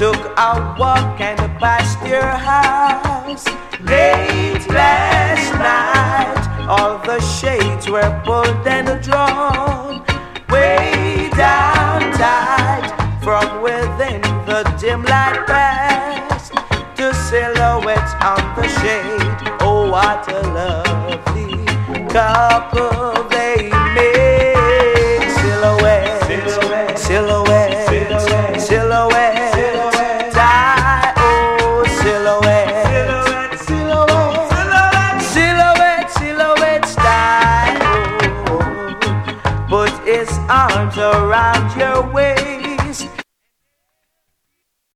took a walk and passed your house. Late last night, all the shades were pulled and drawn. Way down tight, from within the dim light passed to silhouettes on the shade. Oh, what a lovely couple.